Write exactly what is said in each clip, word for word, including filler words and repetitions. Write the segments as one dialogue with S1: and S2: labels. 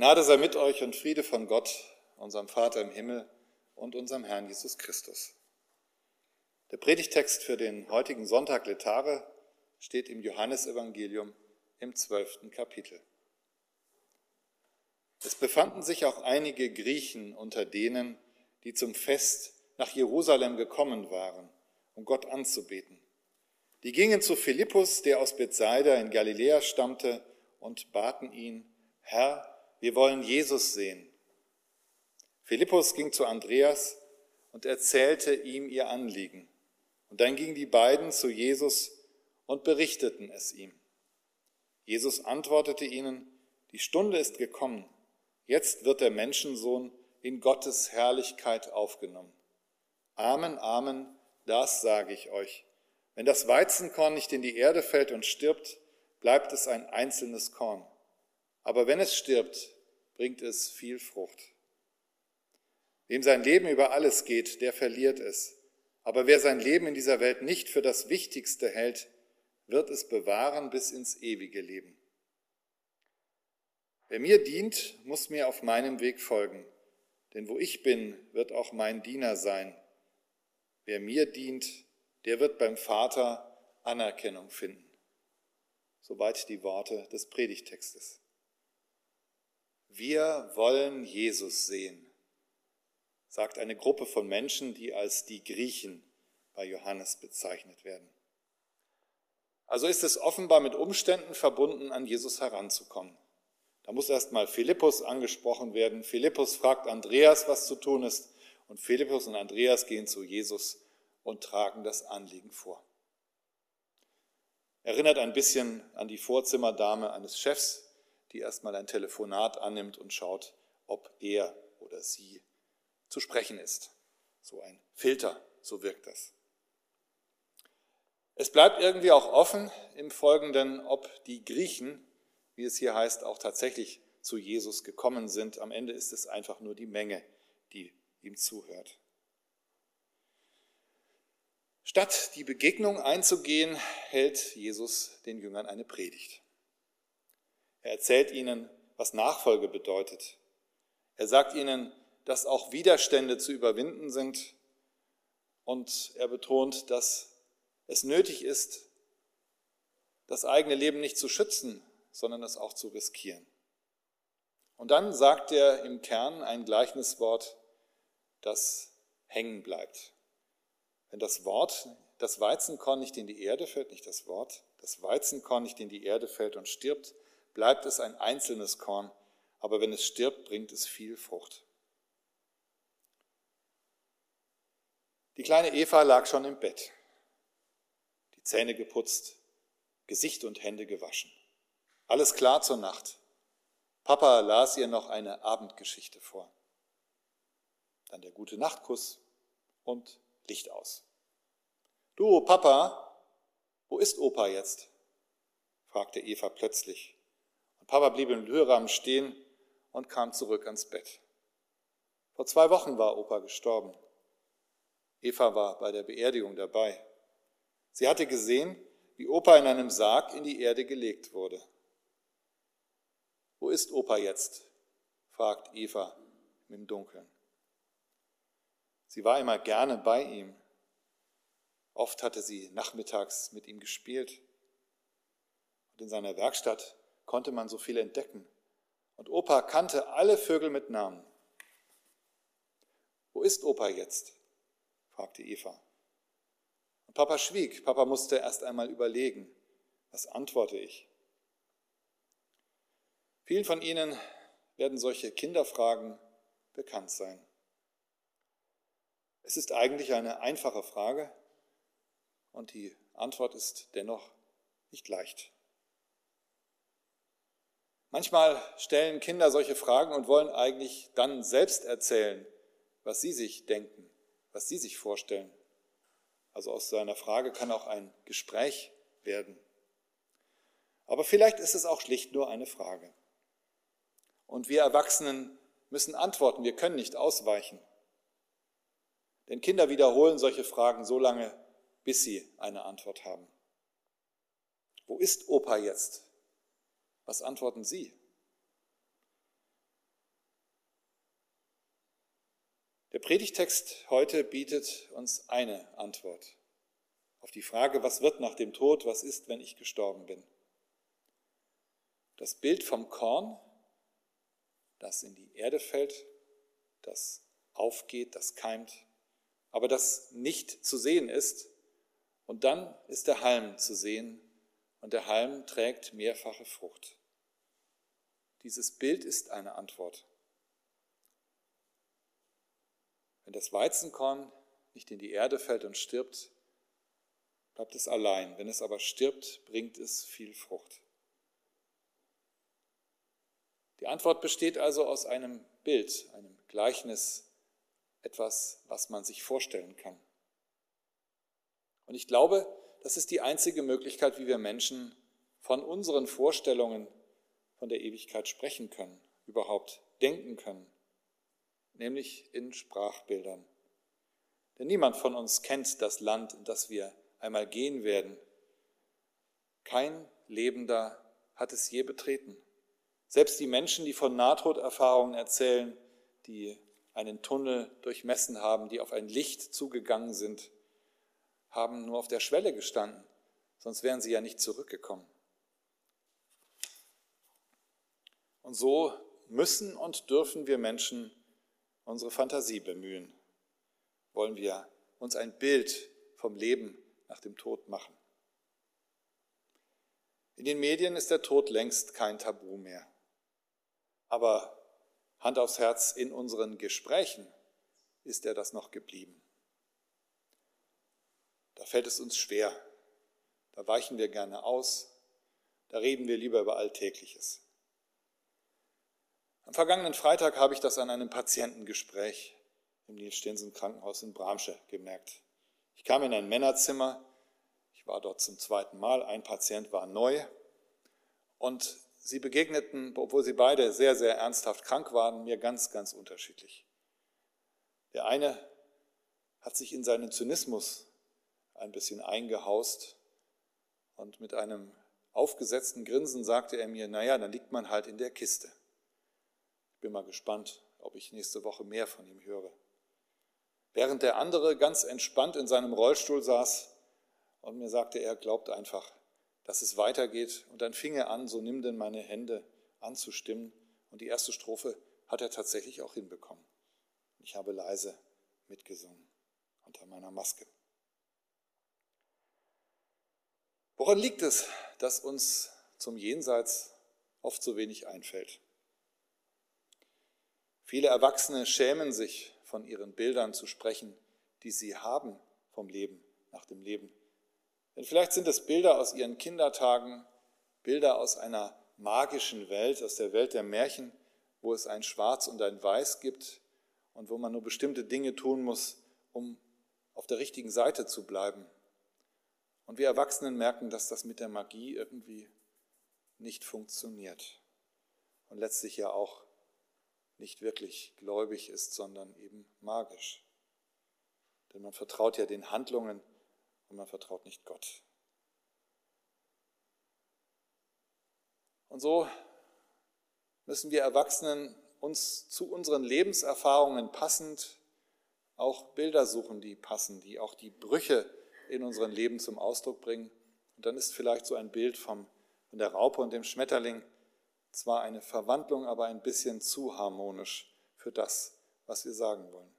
S1: Gnade sei mit euch und Friede von Gott, unserem Vater im Himmel und unserem Herrn Jesus Christus. Der Predigtext für den heutigen Sonntag Letare steht im Johannesevangelium im zwölften Kapitel. Es befanden sich auch einige Griechen unter denen, die zum Fest nach Jerusalem gekommen waren, um Gott anzubeten. Die gingen zu Philippus, der aus Bethsaida in Galiläa stammte, und baten ihn: Herr, wir wollen Jesus sehen. Philippus ging zu Andreas und erzählte ihm ihr Anliegen. Und dann gingen die beiden zu Jesus und berichteten es ihm. Jesus antwortete ihnen: Die Stunde ist gekommen. Jetzt wird der Menschensohn in Gottes Herrlichkeit aufgenommen. Amen, Amen, das sage ich euch. Wenn das Weizenkorn nicht in die Erde fällt und stirbt, bleibt es ein einzelnes Korn. Aber wenn es stirbt, bringt es viel Frucht. Wem sein Leben über alles geht, der verliert es. Aber wer sein Leben in dieser Welt nicht für das Wichtigste hält, wird es bewahren bis ins ewige Leben. Wer mir dient, muss mir auf meinem Weg folgen. Denn wo ich bin, wird auch mein Diener sein. Wer mir dient, der wird beim Vater Anerkennung finden. Soweit die Worte des Predigtextes. Wir wollen Jesus sehen, sagt eine Gruppe von Menschen, die als die Griechen bei Johannes bezeichnet werden. Also ist es offenbar mit Umständen verbunden, an Jesus heranzukommen. Da muss erst mal Philippus angesprochen werden. Philippus fragt Andreas, was zu tun ist, und Philippus und Andreas gehen zu Jesus und tragen das Anliegen vor. Erinnert ein bisschen an die Vorzimmerdame eines Chefs, die erstmal ein Telefonat annimmt und schaut, ob er oder sie zu sprechen ist. So ein Filter, so wirkt das. Es bleibt irgendwie auch offen im Folgenden, ob die Griechen, wie es hier heißt, auch tatsächlich zu Jesus gekommen sind. Am Ende ist es einfach nur die Menge, die ihm zuhört. Statt die Begegnung einzugehen, hält Jesus den Jüngern eine Predigt. Er erzählt ihnen, was Nachfolge bedeutet. Er sagt ihnen, dass auch Widerstände zu überwinden sind, und er betont, dass es nötig ist, das eigene Leben nicht zu schützen, sondern es auch zu riskieren. Und dann sagt er im Kern ein Gleichniswort, das hängen bleibt. Wenn das Wort, das Weizenkorn nicht in die Erde fällt, nicht das Wort, das Weizenkorn nicht in die Erde fällt und stirbt, bleibt es ein einzelnes Korn, aber wenn es stirbt, bringt es viel Frucht. Die kleine Eva lag schon im Bett, die Zähne geputzt, Gesicht und Hände gewaschen. Alles klar zur Nacht. Papa las ihr noch eine Abendgeschichte vor. Dann der gute Nachtkuss und Licht aus. Du, Papa, wo ist Opa jetzt? Fragte Eva plötzlich. Und Papa blieb im Türrahmen stehen und kam zurück ans Bett. Vor zwei Wochen war Opa gestorben. Eva war bei der Beerdigung dabei. Sie hatte gesehen, wie Opa in einem Sarg in die Erde gelegt wurde. Wo ist Opa jetzt? Fragt Eva im Dunkeln. Sie war immer gerne bei ihm. Oft hatte sie nachmittags mit ihm gespielt. Und in seiner Werkstatt konnte man so viel entdecken. Und Opa kannte alle Vögel mit Namen. Wo ist Opa jetzt? Fragte Eva. Und Papa schwieg. Papa musste erst einmal überlegen. Was antworte ich? Vielen von Ihnen werden solche Kinderfragen bekannt sein. Es ist eigentlich eine einfache Frage und die Antwort ist dennoch nicht leicht. Manchmal stellen Kinder solche Fragen und wollen eigentlich dann selbst erzählen, was sie sich denken, was sie sich vorstellen. Also aus so einer Frage kann auch ein Gespräch werden. Aber vielleicht ist es auch schlicht nur eine Frage. Und wir Erwachsenen müssen antworten, wir können nicht ausweichen. Denn Kinder wiederholen solche Fragen so lange, bis sie eine Antwort haben. Wo ist Opa jetzt? Was antworten Sie? Predigtext heute bietet uns eine Antwort auf die Frage, was wird nach dem Tod, was ist, wenn ich gestorben bin. Das Bild vom Korn, das in die Erde fällt, das aufgeht, das keimt, aber das nicht zu sehen ist. Und dann ist der Halm zu sehen und der Halm trägt mehrfache Frucht. Dieses Bild ist eine Antwort. Wenn das Weizenkorn nicht in die Erde fällt und stirbt, bleibt es allein. Wenn es aber stirbt, bringt es viel Frucht. Die Antwort besteht also aus einem Bild, einem Gleichnis, etwas, was man sich vorstellen kann. Und ich glaube, das ist die einzige Möglichkeit, wie wir Menschen von unseren Vorstellungen von der Ewigkeit sprechen können, überhaupt denken können, nämlich in Sprachbildern. Denn niemand von uns kennt das Land, in das wir einmal gehen werden. Kein Lebender hat es je betreten. Selbst die Menschen, die von Nahtoderfahrungen erzählen, die einen Tunnel durchmessen haben, die auf ein Licht zugegangen sind, haben nur auf der Schwelle gestanden, sonst wären sie ja nicht zurückgekommen. Und so müssen und dürfen wir Menschen unsere Fantasie bemühen. Wollen wir uns ein Bild vom Leben nach dem Tod machen. In den Medien ist der Tod längst kein Tabu mehr. Aber Hand aufs Herz, in unseren Gesprächen ist er das noch geblieben. Da fällt es uns schwer, da weichen wir gerne aus, da reden wir lieber über Alltägliches. Am vergangenen Freitag habe ich das an einem Patientengespräch im Niels-Steensen-Krankenhaus in Bramsche gemerkt. Ich kam in ein Männerzimmer, ich war dort zum zweiten Mal, ein Patient war neu und sie begegneten, obwohl sie beide sehr, sehr ernsthaft krank waren, mir ganz, ganz unterschiedlich. Der eine hat sich in seinen Zynismus ein bisschen eingehaust und mit einem aufgesetzten Grinsen sagte er mir, naja, dann liegt man halt in der Kiste. Ich bin mal gespannt, ob ich nächste Woche mehr von ihm höre. Während der andere ganz entspannt in seinem Rollstuhl saß und mir sagte, er glaubt einfach, dass es weitergeht. Und dann fing er an, so nimm denn meine Hände anzustimmen. Und die erste Strophe hat er tatsächlich auch hinbekommen. Ich habe leise mitgesungen unter meiner Maske. Woran liegt es, dass uns zum Jenseits oft so wenig einfällt? Viele Erwachsene schämen sich, von ihren Bildern zu sprechen, die sie haben vom Leben nach dem Leben. Denn vielleicht sind es Bilder aus ihren Kindertagen, Bilder aus einer magischen Welt, aus der Welt der Märchen, wo es ein Schwarz und ein Weiß gibt und wo man nur bestimmte Dinge tun muss, um auf der richtigen Seite zu bleiben. Und wir Erwachsenen merken, dass das mit der Magie irgendwie nicht funktioniert und letztlich ja auch nicht wirklich gläubig ist, sondern eben magisch. Denn man vertraut ja den Handlungen und man vertraut nicht Gott. Und so müssen wir Erwachsenen uns zu unseren Lebenserfahrungen passend auch Bilder suchen, die passen, die auch die Brüche in unserem Leben zum Ausdruck bringen. Und dann ist vielleicht so ein Bild vom, von der Raupe und dem Schmetterling zwar eine Verwandlung, aber ein bisschen zu harmonisch für das, was wir sagen wollen.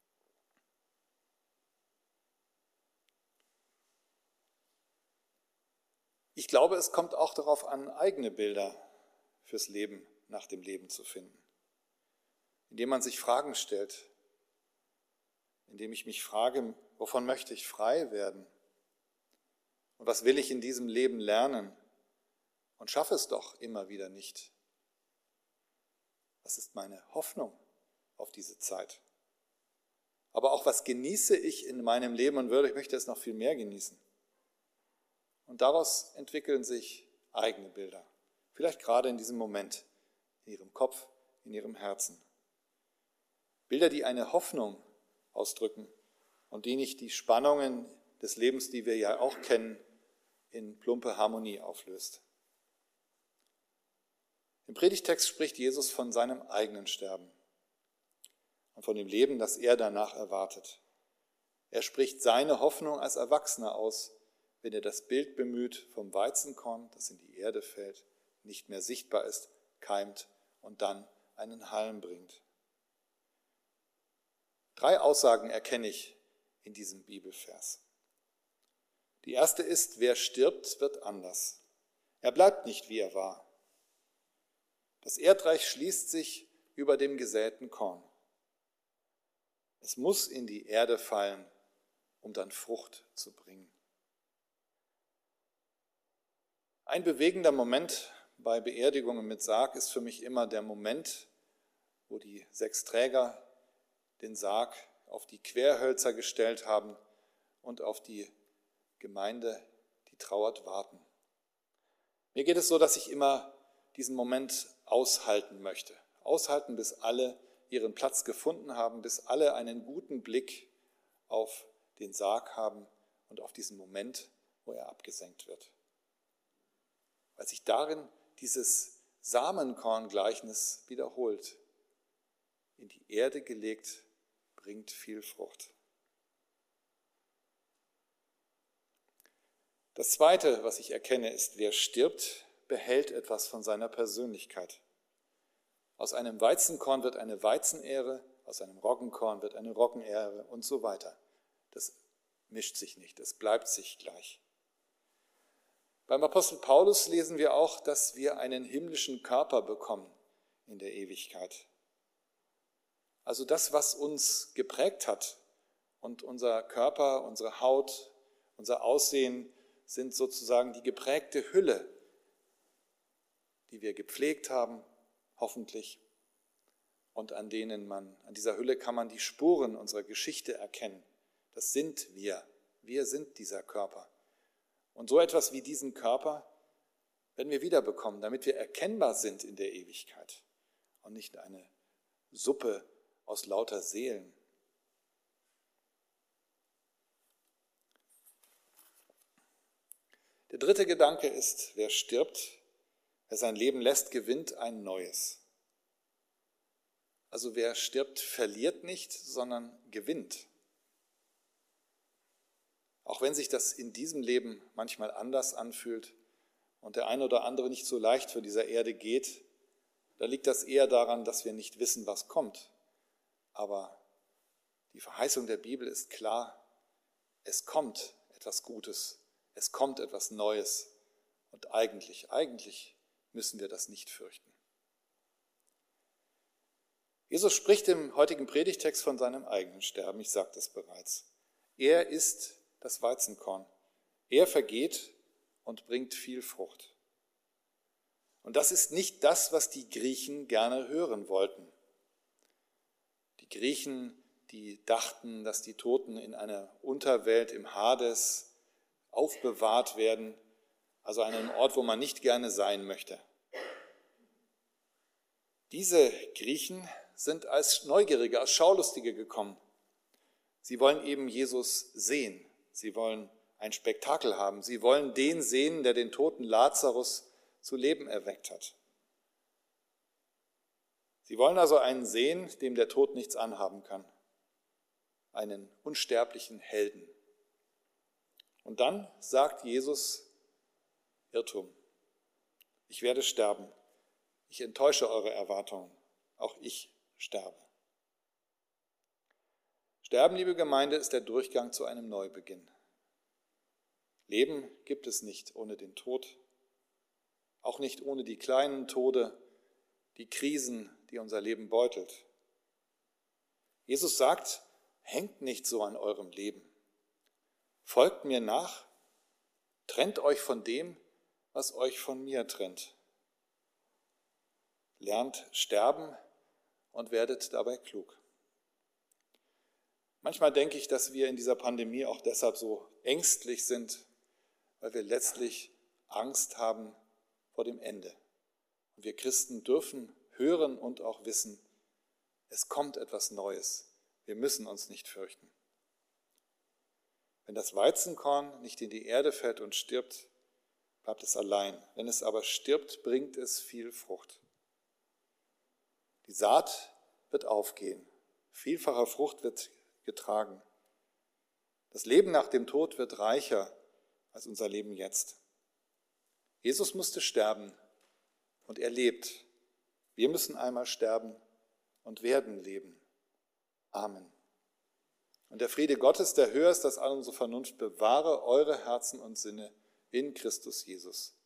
S1: Ich glaube, es kommt auch darauf an, eigene Bilder fürs Leben nach dem Leben zu finden, indem man sich Fragen stellt, indem ich mich frage, wovon möchte ich frei werden und was will ich in diesem Leben lernen und schaffe es doch immer wieder nicht. Was ist meine Hoffnung auf diese Zeit? Aber auch, was genieße ich in meinem Leben und würde, ich möchte es noch viel mehr genießen. Und daraus entwickeln sich eigene Bilder, vielleicht gerade in diesem Moment, in Ihrem Kopf, in Ihrem Herzen. Bilder, die eine Hoffnung ausdrücken und die nicht die Spannungen des Lebens, die wir ja auch kennen, in plumpe Harmonie auflöst. Im Predigtext spricht Jesus von seinem eigenen Sterben. und von dem Leben, das er danach erwartet. Er spricht seine Hoffnung als Erwachsener aus, wenn er das Bild bemüht vom Weizenkorn, das in die Erde fällt, nicht mehr sichtbar ist, keimt und dann einen Halm bringt. Drei Aussagen erkenne ich in diesem Bibelvers. Die erste ist, wer stirbt, wird anders. Er bleibt nicht, wie er war. Das Erdreich schließt sich über dem gesäten Korn. Es muss in die Erde fallen, um dann Frucht zu bringen. Ein bewegender Moment bei Beerdigungen mit Sarg ist für mich immer der Moment, wo die sechs Träger den Sarg auf die Querhölzer gestellt haben und auf die Gemeinde, die trauert, warten. Mir geht es so, dass ich immer diesen Moment aushalten möchte. Aushalten, bis alle ihren Platz gefunden haben, bis alle einen guten Blick auf den Sarg haben und auf diesen Moment, wo er abgesenkt wird. Weil sich darin dieses Samenkorn-Gleichnis wiederholt. In die Erde gelegt, bringt viel Frucht. Das Zweite, was ich erkenne, ist, wer stirbt, behält etwas von seiner Persönlichkeit. Aus einem Weizenkorn wird eine Weizenähre, aus einem Roggenkorn wird eine Roggenähre und so weiter. Das mischt sich nicht, es bleibt sich gleich. Beim Apostel Paulus lesen wir auch, dass wir einen himmlischen Körper bekommen in der Ewigkeit. Also das, was uns geprägt hat und unser Körper, unsere Haut, unser Aussehen sind sozusagen die geprägte Hülle, die wir gepflegt haben, hoffentlich, und an denen man, an dieser Hülle kann man die Spuren unserer Geschichte erkennen. Das sind wir. Wir sind dieser Körper. Und so etwas wie diesen Körper werden wir wiederbekommen, damit wir erkennbar sind in der Ewigkeit und nicht eine Suppe aus lauter Seelen. Der dritte Gedanke ist, wer stirbt, wer sein Leben lässt, gewinnt ein neues. Also wer stirbt, verliert nicht, sondern gewinnt. Auch wenn sich das in diesem Leben manchmal anders anfühlt und der eine oder andere nicht so leicht von dieser Erde geht, da liegt das eher daran, dass wir nicht wissen, was kommt. Aber die Verheißung der Bibel ist klar, es kommt etwas Gutes, es kommt etwas Neues und eigentlich, eigentlich müssen wir das nicht fürchten. Jesus spricht im heutigen Predigtext von seinem eigenen Sterben, ich sagte es bereits. Er ist das Weizenkorn. Er vergeht und bringt viel Frucht. Und das ist nicht das, was die Griechen gerne hören wollten. Die Griechen, die dachten, dass die Toten in einer Unterwelt im Hades aufbewahrt werden, also an einem Ort, wo man nicht gerne sein möchte. Diese Griechen sind als Neugierige, als Schaulustige gekommen. Sie wollen eben Jesus sehen. Sie wollen ein Spektakel haben. Sie wollen den sehen, der den toten Lazarus zu Leben erweckt hat. Sie wollen also einen sehen, dem der Tod nichts anhaben kann. Einen unsterblichen Helden. Und dann sagt Jesus, Irrtum. Ich werde sterben. Ich enttäusche eure Erwartungen. Auch ich sterbe. Sterben, liebe Gemeinde, ist der Durchgang zu einem Neubeginn. Leben gibt es nicht ohne den Tod, auch nicht ohne die kleinen Tode, die Krisen, die unser Leben beutelt. Jesus sagt, hängt nicht so an eurem Leben. Folgt mir nach, trennt euch von dem, was euch von mir trennt. Lernt sterben und werdet dabei klug. Manchmal denke ich, dass wir in dieser Pandemie auch deshalb so ängstlich sind, weil wir letztlich Angst haben vor dem Ende. Und wir Christen dürfen hören und auch wissen, es kommt etwas Neues. Wir müssen uns nicht fürchten. Wenn das Weizenkorn nicht in die Erde fällt und stirbt, bleibt es allein. Wenn es aber stirbt, bringt es viel Frucht. Die Saat wird aufgehen vielfacher Frucht wird getragen. Das Leben nach dem Tod wird reicher als unser Leben jetzt. Jesus musste sterben und er lebt. Wir müssen einmal sterben und werden leben. Amen. Und der Friede Gottes, der höher ist als all unsere Vernunft, bewahre eure Herzen und Sinne in Christus Jesus.